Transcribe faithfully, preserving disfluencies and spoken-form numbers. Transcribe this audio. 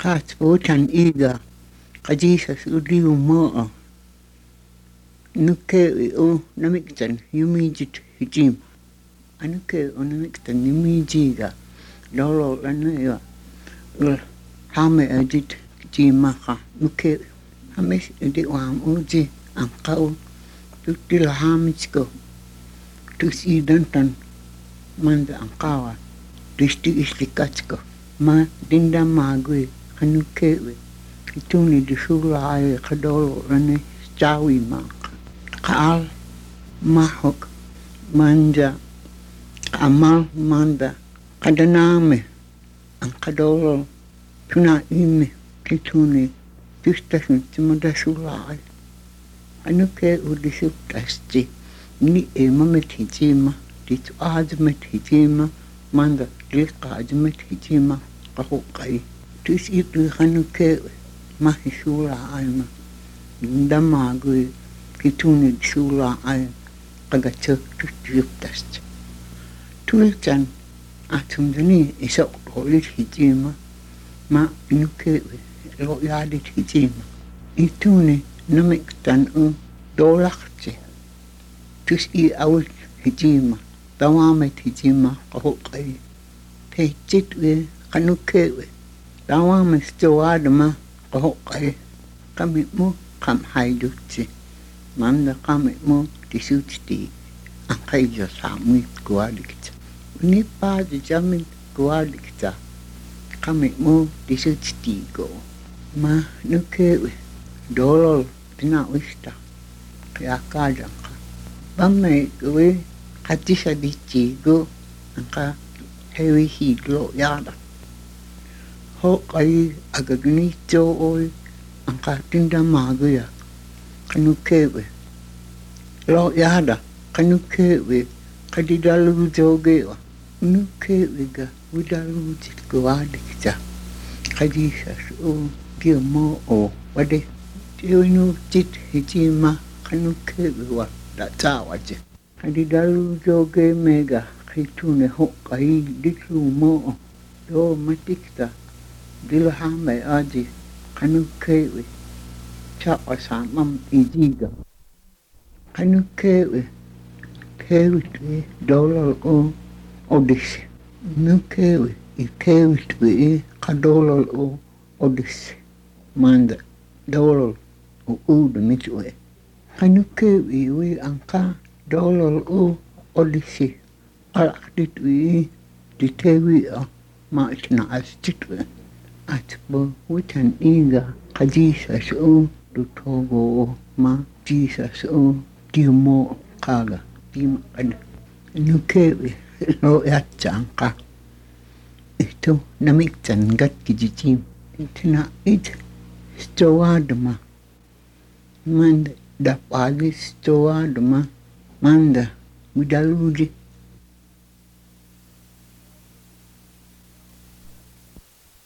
Kat votan iga kajisas udiu moa nuke o namiktan yumijit hijim anuke o namiktan yumijiga lolo lanaya ul hame ajit jimaka nuke hames edi wam uji angkau tutila hamisko tusi dantan manda angkawa disti islikatsko ma dinda magui anukewe ituni disula ay kadolo rane chawi ma kaal mahok manja amal manda kadaname ang kadolo tuna ime kituni tustasun tumuda sulay anuke udisutasti ni emamet hijima ditu azamet hijima manda dilka azamet hijima kahukai tus itu hanuke mahisula alma ndamagui kituni sula al kagachak tutuptast tulchan atumdani isok holit hijima ma nuke lo yadit hijima ituni namiktan un dolakche tus i awit hijima tawamet hijima kahukai pechitwe kanukewe tawamet stowadma kahukai kami mo kam haidutsi manda kami mo tisutsti angkaijo samit kuadikta ni pa de jamin kuadikta kami mo tisutsti go ma nukewe dolol tina wista ya kajanka bamme we katisha dichi go angka hewi hidlo yada ho kai agagni cho oi angka tinda maguya kanukewe lo yada kanukewe kadidalu jogewa nukewe ga widalu jitgwadikta kadisha o gimo o wade tiwinu jit hijima kanukewe wa da tawaje kadidalu joge mega kitune ho kai ditlu mo do matikta dilhame aji kanukewe chawa samam ijiga kanukewe kewitwe dolol o odisi nukewe ikewitwe kadolol o odisi manda dolol o udu mitwe kanukewe we anka dolol o odisi alakditwe ditewi a ma itna astitwe atbo witan iga kajisas o dutogo ma jisas o dimo kaga dimo ad nukewe lo yatsanka ito namiktan gat kijijim itina it stowadma manda dapali stowadma manda widaluji